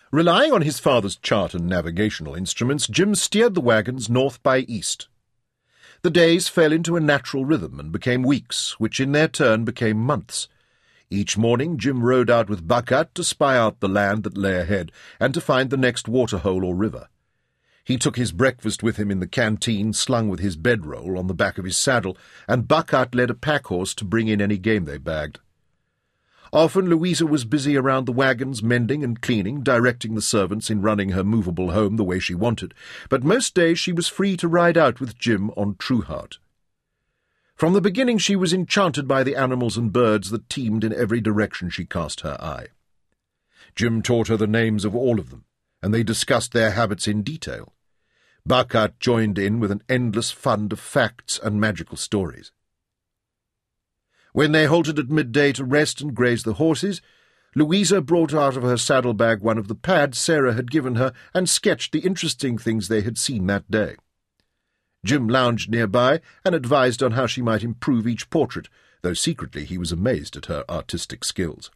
Relying on his father's chart and navigational instruments, Jim steered the wagons north by east. The days fell into a natural rhythm and became weeks, which in their turn became months. Each morning Jim rode out with Buckat to spy out the land that lay ahead and to find the next waterhole or river. He took his breakfast with him in the canteen, slung with his bedroll on the back of his saddle, and Buckat led a pack-horse to bring in any game they bagged. Often Louisa was busy around the wagons, mending and cleaning, directing the servants in running her movable home the way she wanted, but most days she was free to ride out with Jim on True Heart. From the beginning she was enchanted by the animals and birds that teemed in every direction she cast her eye. Jim taught her the names of all of them, and they discussed their habits in detail. Buckat joined in with an endless fund of facts and magical stories. When they halted at midday to rest and graze the horses, Louisa brought out of her saddlebag one of the pads Sarah had given her and sketched the interesting things they had seen that day. Jim lounged nearby and advised on how she might improve each portrait, though secretly he was amazed at her artistic skills.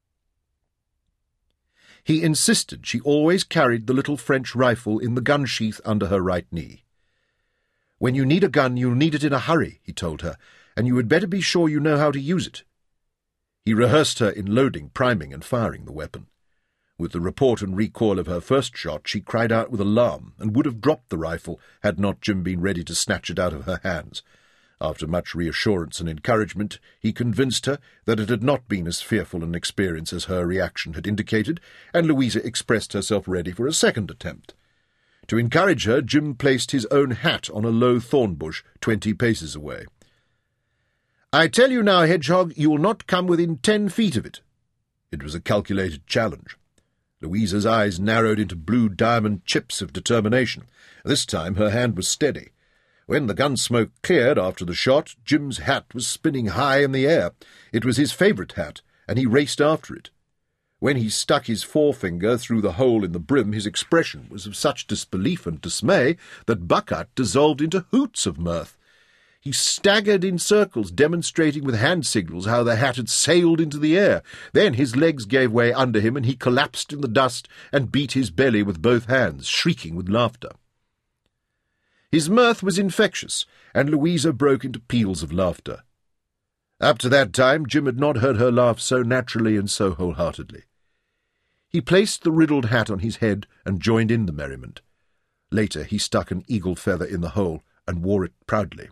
He insisted she always carried the little French rifle in the gun sheath under her right knee. "When you need a gun, you'll need it in a hurry," he told her, "and you had better be sure you know how to use it." He rehearsed her in loading, priming, and firing the weapon. With the report and recoil of her first shot, she cried out with alarm and would have dropped the rifle had not Jim been ready to snatch it out of her hands. After much reassurance and encouragement, he convinced her that it had not been as fearful an experience as her reaction had indicated, and Louisa expressed herself ready for a second attempt. To encourage her, Jim placed his own hat on a low thorn bush 20 paces away. "I tell you now, Hedgehog, you will not come within 10 feet of it." It was a calculated challenge. Louisa's eyes narrowed into blue diamond chips of determination. This time her hand was steady. When the gun smoke cleared after the shot, Jim's hat was spinning high in the air. It was his favourite hat, and he raced after it. When he stuck his forefinger through the hole in the brim, his expression was of such disbelief and dismay that Buckat dissolved into hoots of mirth. He staggered in circles, demonstrating with hand signals how the hat had sailed into the air. Then his legs gave way under him, and he collapsed in the dust and beat his belly with both hands, shrieking with laughter. His mirth was infectious, and Louisa broke into peals of laughter. Up to that time, Jim had not heard her laugh so naturally and so wholeheartedly. He placed the riddled hat on his head and joined in the merriment. Later he stuck an eagle feather in the hole and wore it proudly.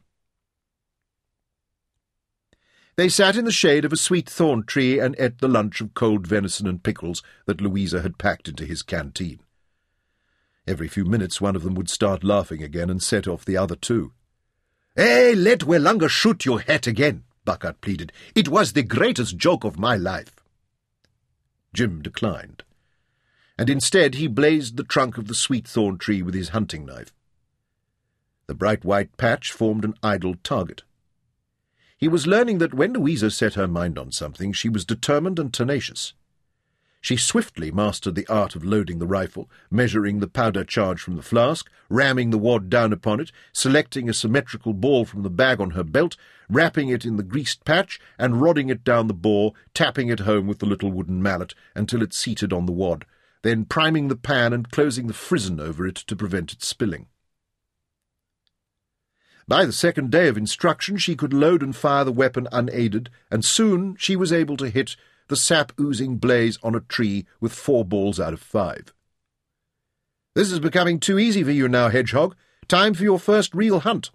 They sat in the shade of a sweet thorn tree and ate the lunch of cold venison and pickles that Louisa had packed into his canteen. Every few minutes one of them would start laughing again and set off the other two. "Hey, let Welunga shoot your hat again," Buckat pleaded. "It was the greatest joke of my life." Jim declined, and instead he blazed the trunk of the sweet thorn tree with his hunting knife. The bright white patch formed an idle target. He was learning that when Louisa set her mind on something, she was determined and tenacious. She swiftly mastered the art of loading the rifle, measuring the powder charge from the flask, ramming the wad down upon it, selecting a symmetrical ball from the bag on her belt, wrapping it in the greased patch, and rodding it down the bore, tapping it home with the little wooden mallet until it seated on the wad, then priming the pan and closing the frizzen over it to prevent it spilling. By the second day of instruction she could load and fire the weapon unaided, and soon she was able to hit the sap-oozing blaze on a tree with 4 balls out of 5. "This is becoming too easy for you now, Hedgehog. Time for your first real hunt."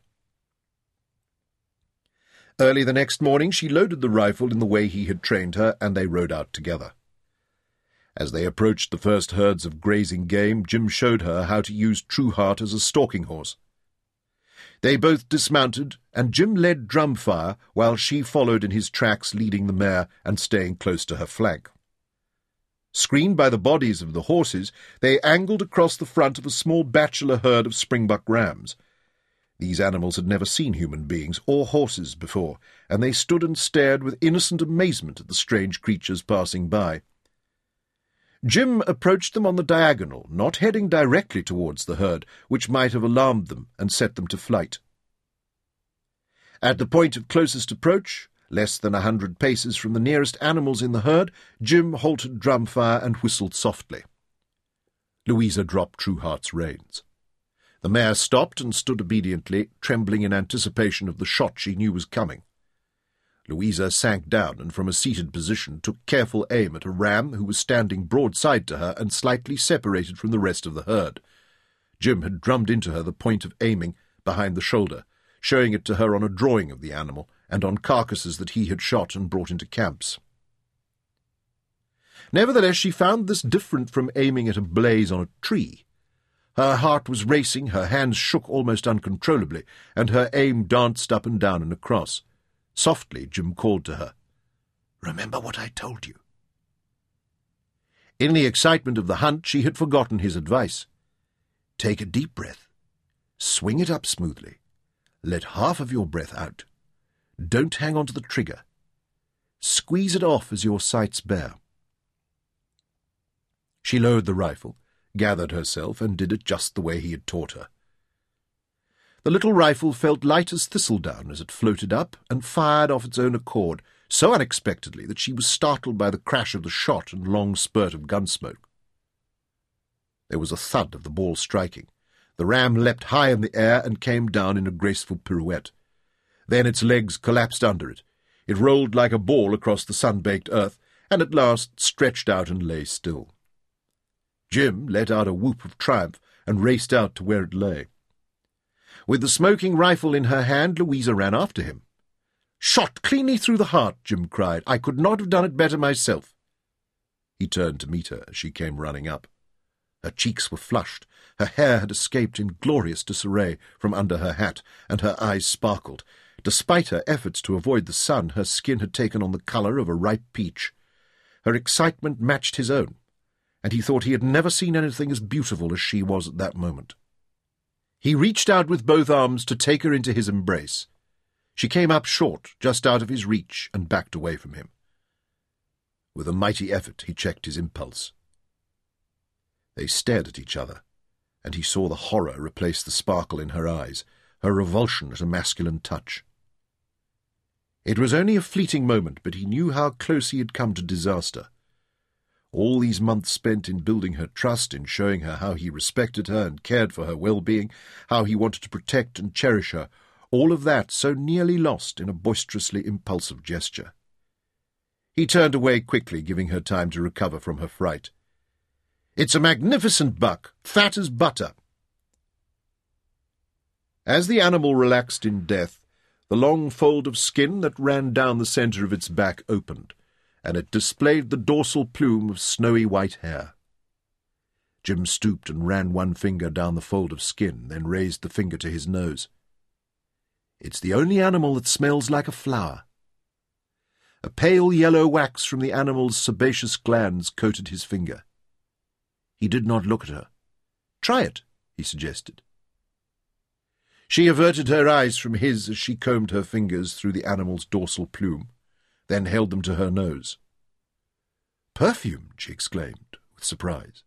Early the next morning she loaded the rifle in the way he had trained her, and they rode out together. As they approached the first herds of grazing game, Jim showed her how to use True Heart as a stalking horse. They both dismounted, and Jim led Drumfire, while she followed in his tracks, leading the mare and staying close to her flank. Screened by the bodies of the horses, they angled across the front of a small bachelor herd of springbuck rams. These animals had never seen human beings or horses before, and they stood and stared with innocent amazement at the strange creatures passing by. Jim approached them on the diagonal, not heading directly towards the herd, which might have alarmed them and set them to flight. At the point of closest approach, less than 100 paces from the nearest animals in the herd, Jim halted Drumfire and whistled softly. Louisa dropped Trueheart's reins. The mare stopped and stood obediently, trembling in anticipation of the shot she knew was coming. Louisa sank down and from a seated position took careful aim at a ram who was standing broadside to her and slightly separated from the rest of the herd. Jim had drummed into her the point of aiming behind the shoulder, showing it to her on a drawing of the animal and on carcasses that he had shot and brought into camps. Nevertheless, she found this different from aiming at a blaze on a tree. Her heart was racing, her hands shook almost uncontrollably, and her aim danced up and down and across. Softly, Jim called to her, "Remember what I told you." In the excitement of the hunt, she had forgotten his advice. Take a deep breath. Swing it up smoothly. Let half of your breath out. Don't hang on to the trigger. Squeeze it off as your sights bear. She lowered the rifle, gathered herself, and did it just the way he had taught her. The little rifle felt light as thistledown as it floated up and fired off its own accord, so unexpectedly that she was startled by the crash of the shot and long spurt of gun smoke. There was a thud of the ball striking. The ram leapt high in the air and came down in a graceful pirouette. Then its legs collapsed under it. It rolled like a ball across the sun-baked earth, and at last stretched out and lay still. Jim let out a whoop of triumph and raced out to where it lay. With the smoking rifle in her hand, Louisa ran after him. "Shot cleanly through the heart," Jim cried. "I could not have done it better myself." He turned to meet her as she came running up. Her cheeks were flushed, her hair had escaped in glorious disarray from under her hat, and her eyes sparkled. Despite her efforts to avoid the sun, her skin had taken on the colour of a ripe peach. Her excitement matched his own, and he thought he had never seen anything as beautiful as she was at that moment. He reached out with both arms to take her into his embrace. She came up short, just out of his reach, and backed away from him. With a mighty effort he checked his impulse. They stared at each other, and he saw the horror replace the sparkle in her eyes, her revulsion at a masculine touch. It was only a fleeting moment, but he knew how close he had come to disaster. All these months spent in building her trust, in showing her how he respected her and cared for her well-being, how he wanted to protect and cherish her, all of that so nearly lost in a boisterously impulsive gesture. He turned away quickly, giving her time to recover from her fright. "It's a magnificent buck, fat as butter." As the animal relaxed in death, the long fold of skin that ran down the centre of its back opened, and it displayed the dorsal plume of snowy white hair. Jim stooped and ran one finger down the fold of skin, then raised the finger to his nose. "It's the only animal that smells like a flower." A pale yellow wax from the animal's sebaceous glands coated his finger. He did not look at her. "Try it," he suggested. She averted her eyes from his as she combed her fingers through the animal's dorsal plume, then held them to her nose. "Perfume!" she exclaimed, with surprise.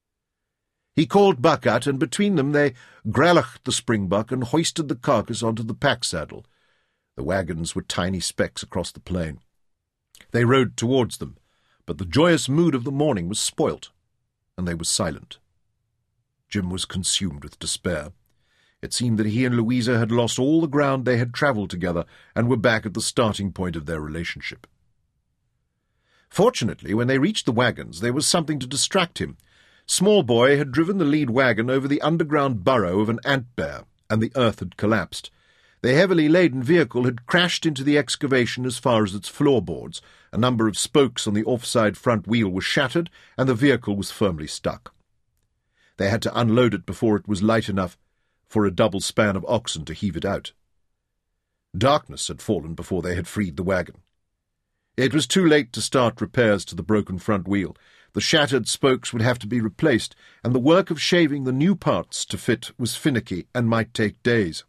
He called Buck out, and between them they gralached the springbuck and hoisted the carcass onto the pack-saddle. The wagons were tiny specks across the plain. They rode towards them, but the joyous mood of the morning was spoilt, and they were silent. Jim was consumed with despair. It seemed that he and Louisa had lost all the ground they had travelled together and were back at the starting point of their relationship. Fortunately, when they reached the wagons, there was something to distract him. Small Boy had driven the lead wagon over the underground burrow of an ant-bear, and the earth had collapsed. The heavily laden vehicle had crashed into the excavation as far as its floorboards. A number of spokes on the offside front wheel were shattered, and the vehicle was firmly stuck. They had to unload it before it was light enough for a double span of oxen to heave it out. Darkness had fallen before they had freed the wagon. It was too late to start repairs to the broken front wheel. The shattered spokes would have to be replaced, and the work of shaving the new parts to fit was finicky and might take days.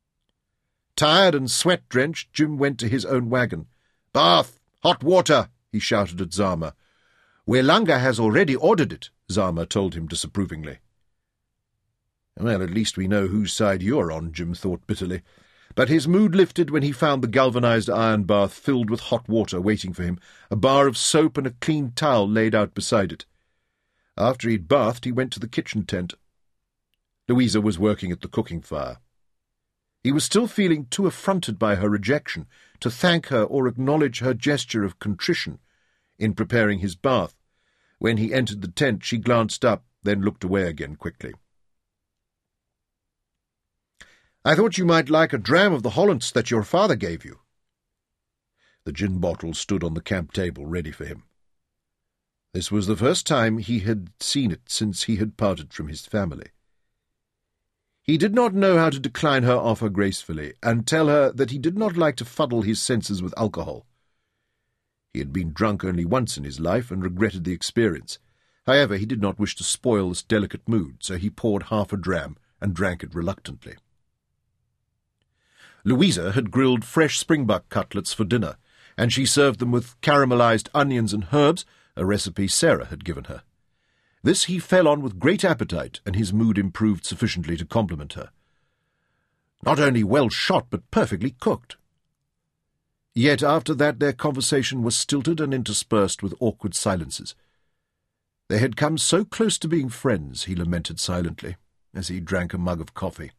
Tired and sweat-drenched, Jim went to his own wagon. "Bath! Hot water!" he shouted at Zama. "Welanga has already ordered it," Zama told him disapprovingly. "Well, at least we know whose side you're on," Jim thought bitterly. But his mood lifted when he found the galvanized iron bath filled with hot water waiting for him, a bar of soap and a clean towel laid out beside it. After he'd bathed, he went to the kitchen tent. Louisa was working at the cooking fire. He was still feeling too affronted by her rejection to thank her or acknowledge her gesture of contrition in preparing his bath. When he entered the tent, she glanced up, then looked away again quickly. "I thought you might like a dram of the Hollands that your father gave you." The gin bottle stood on the camp table ready for him. This was the first time he had seen it since he had parted from his family. He did not know how to decline her offer gracefully, and tell her that he did not like to fuddle his senses with alcohol. He had been drunk only once in his life, and regretted the experience. However, he did not wish to spoil this delicate mood, so he poured half a dram and drank it reluctantly. Louisa had grilled fresh springbuck cutlets for dinner, and she served them with caramelized onions and herbs, a recipe Sarah had given her. This he fell on with great appetite, and his mood improved sufficiently to compliment her. Not only well shot, but perfectly cooked. Yet after that their conversation was stilted and interspersed with awkward silences. They had come so close to being friends, he lamented silently, as he drank a mug of coffee.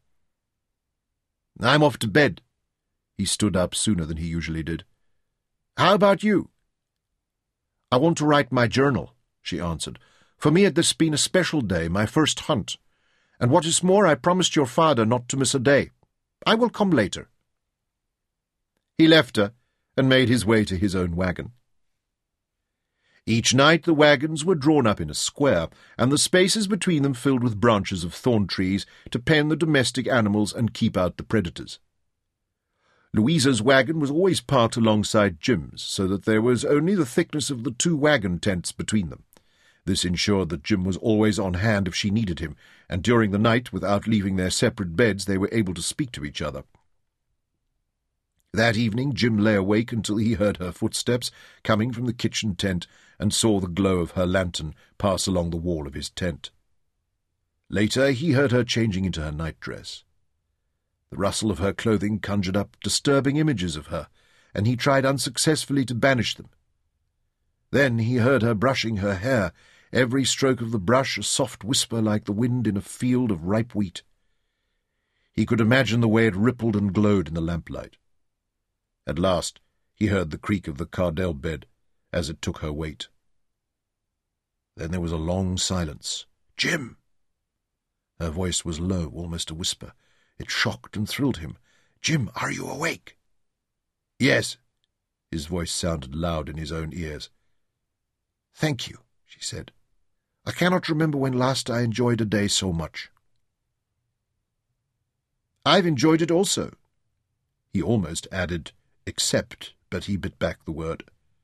"I'm off to bed." He stood up sooner than he usually did. "How about you?" "I want to write my journal," she answered. "For me it has been a special day, my first hunt. And what is more, I promised your father not to miss a day. I will come later." He left her and made his way to his own wagon. Each night the wagons were drawn up in a square, and the spaces between them filled with branches of thorn trees to pen the domestic animals and keep out the predators. Louisa's wagon was always parked alongside Jim's, so that there was only the thickness of the 2 wagon tents between them. This ensured that Jim was always on hand if she needed him, and during the night, without leaving their separate beds, they were able to speak to each other. That evening Jim lay awake until he heard her footsteps coming from the kitchen tent and saw the glow of her lantern pass along the wall of his tent. Later he heard her changing into her nightdress. The rustle of her clothing conjured up disturbing images of her, and he tried unsuccessfully to banish them. Then he heard her brushing her hair, every stroke of the brush a soft whisper like the wind in a field of ripe wheat. He could imagine the way it rippled and glowed in the lamplight. At last he heard the creak of the Cardell bed as it took her weight. Then there was a long silence. "Jim!" Her voice was low, almost a whisper. It shocked and thrilled him. "Jim, are you awake?" "Yes." His voice sounded loud in his own ears. "Thank you," she said. "I cannot remember when last I enjoyed a day so much." "I've enjoyed it also." He almost added, "except," but he bit back the word.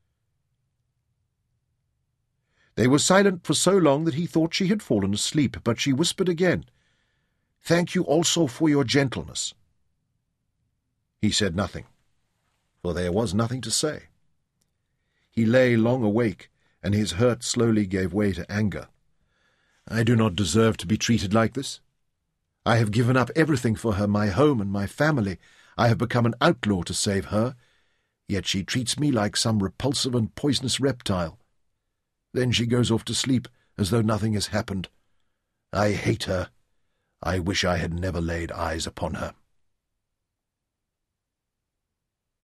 They were silent for so long that he thought she had fallen asleep, but she whispered again, "Thank you also for your gentleness." He said nothing, for there was nothing to say. He lay long awake, and his hurt slowly gave way to anger. "I do not deserve to be treated like this. I have given up everything for her, my home and my family. I have become an outlaw to save her, yet she treats me like some repulsive and poisonous reptile. Then she goes off to sleep as though nothing has happened. I hate her. I wish I had never laid eyes upon her."